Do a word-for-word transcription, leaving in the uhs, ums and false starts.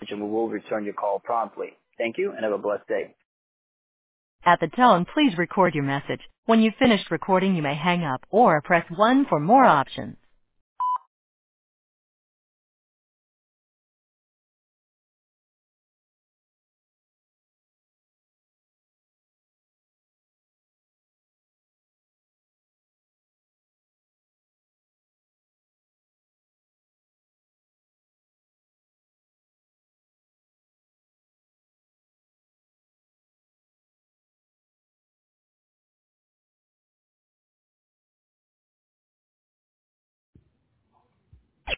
message and we will return your call promptly. Thank you and have a blessed day. At the tone, please record your message. When you've finished recording, you may hang up or press one for more options.